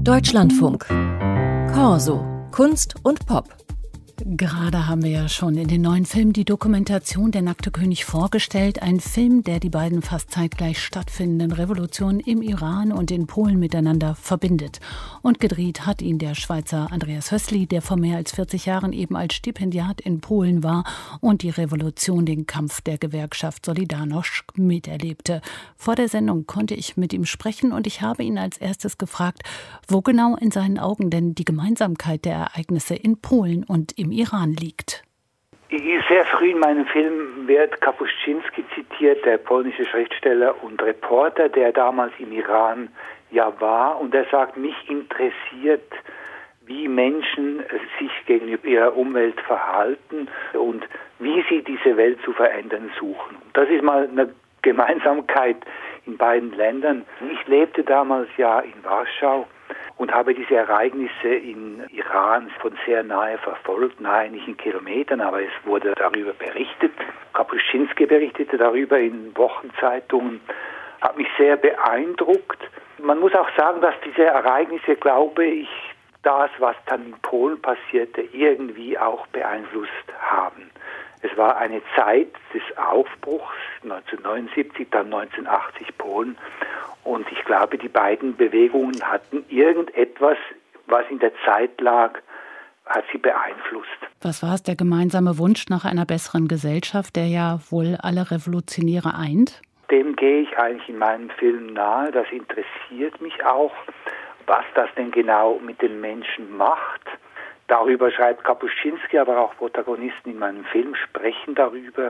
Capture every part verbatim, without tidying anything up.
Deutschlandfunk. Corso. Kunst und Pop. Gerade haben wir ja schon in den neuen Film Die Dokumentation Der nackte König vorgestellt. Ein Film, der die beiden fast zeitgleich stattfindenden Revolutionen im Iran und in Polen miteinander verbindet. Und gedreht hat ihn der Schweizer Andreas Hößli, der vor mehr als vierzig Jahren eben als Stipendiat in Polen war und die Revolution, den Kampf der Gewerkschaft Solidarność miterlebte. Vor der Sendung konnte ich mit ihm sprechen und ich habe ihn als erstes gefragt, wo genau in seinen Augen denn die Gemeinsamkeit der Ereignisse in Polen und im Iran liegt. Sehr früh in meinem Film wird Kapuscinski zitiert, der polnische Schriftsteller und Reporter, der damals im Iran ja war. Und er sagt, mich interessiert, wie Menschen sich gegenüber ihrer Umwelt verhalten und wie sie diese Welt zu verändern suchen. Das ist mal eine Gemeinsamkeit in beiden Ländern. Ich lebte damals ja in Warschau und habe diese Ereignisse in Iran von sehr nahe verfolgt, nahe nicht in Kilometern, aber es wurde darüber berichtet. Kapuscinski berichtete darüber in Wochenzeitungen, hat mich sehr beeindruckt. Man muss auch sagen, dass diese Ereignisse, glaube ich, das, was dann in Polen passierte, irgendwie auch beeinflusst haben. Es war eine Zeit des Aufbruchs, neunzehnhundertneunundsiebzig, dann neunzehnhundertachtzig Polen. Und ich glaube, die beiden Bewegungen hatten irgendetwas, was in der Zeit lag, hat sie beeinflusst. Was war es, der gemeinsame Wunsch nach einer besseren Gesellschaft, der ja wohl alle Revolutionäre eint? Dem gehe ich eigentlich in meinem Film nahe. Das interessiert mich auch, was das denn genau mit den Menschen macht. Darüber schreibt Kapuscinski, aber auch Protagonisten in meinem Film sprechen darüber.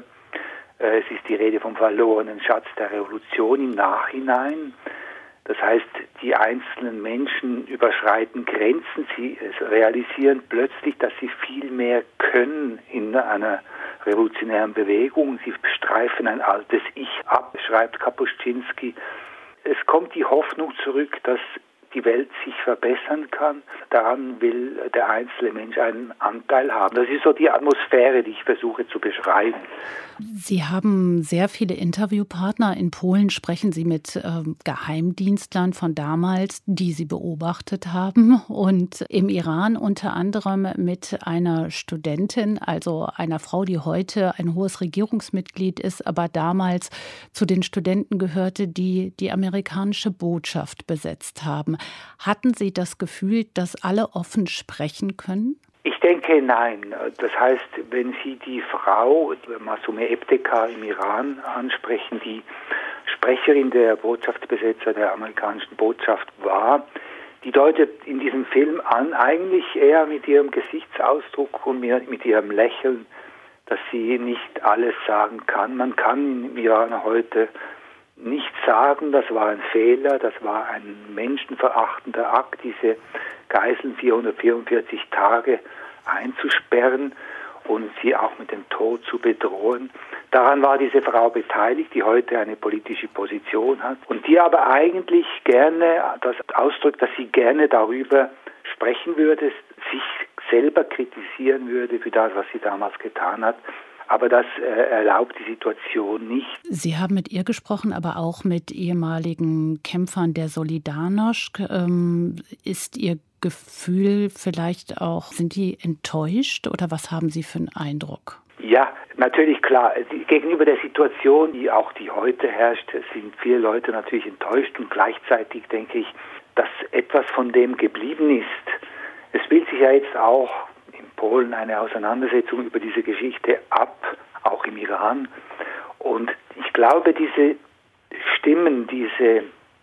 Es ist die Rede vom verlorenen Schatz der Revolution im Nachhinein. Das heißt, die einzelnen Menschen überschreiten Grenzen. Sie realisieren plötzlich, dass sie viel mehr können in einer revolutionären Bewegung. Sie streifen ein altes Ich ab, schreibt Kapuscinski. Es kommt die Hoffnung zurück, dass die Welt sich verbessern kann. Daran will der einzelne Mensch einen Anteil haben. Das ist so die Atmosphäre, die ich versuche zu beschreiben. Sie haben sehr viele Interviewpartner. In Polen sprechen Sie mit ähm, Geheimdienstlern von damals, die Sie beobachtet haben. Und im Iran unter anderem mit einer Studentin, also einer Frau, die heute ein hohes Regierungsmitglied ist, aber damals zu den Studenten gehörte, die die amerikanische Botschaft besetzt haben. Hatten Sie das Gefühl, dass alle offen sprechen können? Ich denke, nein. Das heißt, wenn Sie die Frau Masumeh Ebtekar im Iran ansprechen, die Sprecherin der Botschaftsbesetzer der amerikanischen Botschaft war, die deutet in diesem Film an, eigentlich eher mit ihrem Gesichtsausdruck und mit ihrem Lächeln, dass sie nicht alles sagen kann. Man kann im Iran heute nicht sagen, das war ein Fehler, das war ein menschenverachtender Akt, diese Geiseln vierhundertvierundvierzig Tage einzusperren und sie auch mit dem Tod zu bedrohen. Daran war diese Frau beteiligt, die heute eine politische Position hat und die aber eigentlich gerne, das ausdrückt, dass sie gerne darüber sprechen würde, sich selber kritisieren würde für das, was sie damals getan hat. Aber das äh, erlaubt die Situation nicht. Sie haben mit ihr gesprochen, aber auch mit ehemaligen Kämpfern der Solidarność. Ähm, ist Ihr Gefühl vielleicht auch, sind die enttäuscht oder was haben Sie für einen Eindruck? Ja, natürlich klar. Gegenüber der Situation, die auch die heute herrscht, sind viele Leute natürlich enttäuscht und gleichzeitig denke ich, dass etwas von dem geblieben ist. Es spielt sich ja jetzt auch in Polen eine Auseinandersetzung über diese Geschichte ab, auch im Iran. Und ich glaube, diese Stimmen, diese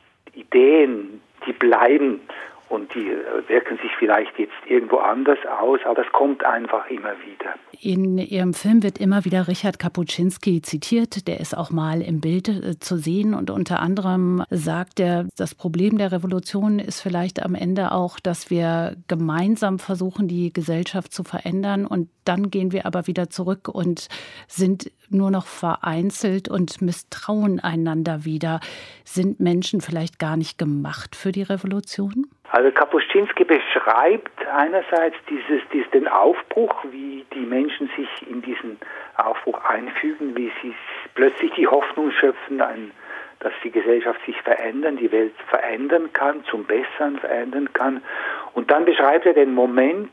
Ideen, die bleiben und die wirken sich vielleicht jetzt irgendwo anders aus, aber das kommt einfach immer wieder. In Ihrem Film wird immer wieder Richard Kapuscinski zitiert. Der ist auch mal im Bild äh, zu sehen. Und unter anderem sagt er, das Problem der Revolution ist vielleicht am Ende auch, dass wir gemeinsam versuchen, die Gesellschaft zu verändern. Und dann gehen wir aber wieder zurück und sind nur noch vereinzelt und misstrauen einander wieder. Sind Menschen vielleicht gar nicht gemacht für die Revolution? Also Kapuscinski beschreibt einerseits dieses, dieses, den Aufbruch, wie die Menschen sich in diesen Aufbruch einfügen, wie sie plötzlich die Hoffnung schöpfen, ein, dass die Gesellschaft sich verändern, die Welt verändern kann, zum Besseren verändern kann. Und dann beschreibt er den Moment,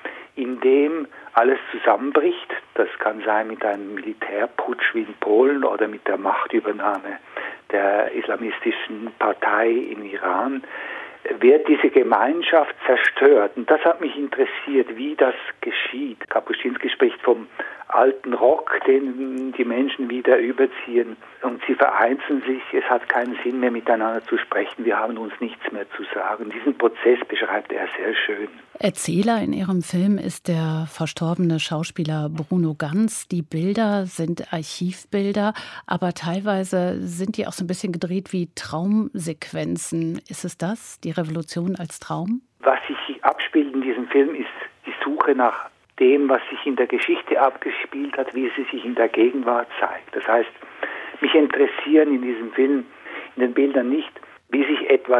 in dem alles zusammenbricht. Das kann sein mit einem Militärputsch wie in Polen oder mit der Machtübernahme der islamistischen Partei im Iran, wird diese Gemeinschaft zerstört. Und das hat mich interessiert, wie das geschieht. Kapuscinski spricht vom alten Rock, den die Menschen wieder überziehen. Und sie vereinzeln sich, es hat keinen Sinn mehr miteinander zu sprechen, wir haben uns nichts mehr zu sagen. Diesen Prozess beschreibt er sehr schön. Erzähler in Ihrem Film ist der verstorbene Schauspieler Bruno Ganz. Die Bilder sind Archivbilder, aber teilweise sind die auch so ein bisschen gedreht wie Traumsequenzen. Ist es das, die Revolution als Traum? Was sich abspielt in diesem Film, ist die Suche nach dem, was sich in der Geschichte abgespielt hat, wie sie sich in der Gegenwart zeigt. Das heißt, mich interessieren in diesem Film, in den Bildern nicht, wie sich etwas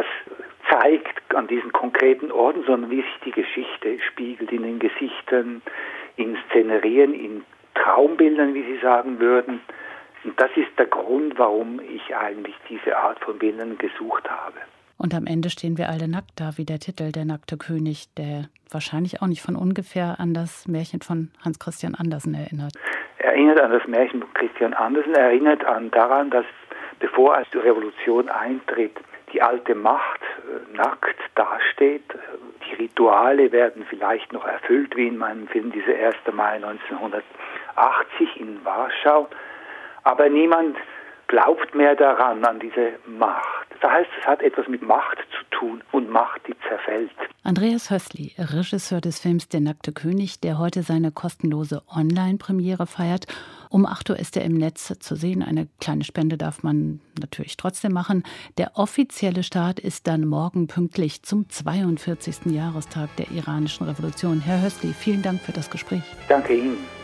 zeigt an diesen konkreten Orten, sondern wie sich die Geschichte spiegelt in den Gesichtern, in Szenerien, in Traumbildern, wie Sie sagen würden. Und das ist der Grund, warum ich eigentlich diese Art von Bildern gesucht habe. Und am Ende stehen wir alle nackt da, wie der Titel Der nackte König, der wahrscheinlich auch nicht von ungefähr an das Märchen von Hans Christian Andersen erinnert. Erinnert an das Märchen von Christian Andersen, erinnert an daran, dass bevor als die Revolution eintritt, die alte Macht äh, nackt dasteht. Die Rituale werden vielleicht noch erfüllt, wie in meinem Film dieser erste Mai neunzehnhundertachtzig in Warschau. Aber niemand glaubt mehr daran, an diese Macht. Das heißt, es hat etwas mit Macht zu tun und Macht, die zerfällt. Andreas Hößli, Regisseur des Films Der nackte König, der heute seine kostenlose Online-Premiere feiert. Um acht Uhr ist er im Netz zu sehen. Eine kleine Spende darf man natürlich trotzdem machen. Der offizielle Start ist dann morgen pünktlich zum zweiundvierzigsten Jahrestag der iranischen Revolution. Herr Hößli, vielen Dank für das Gespräch. Danke Ihnen.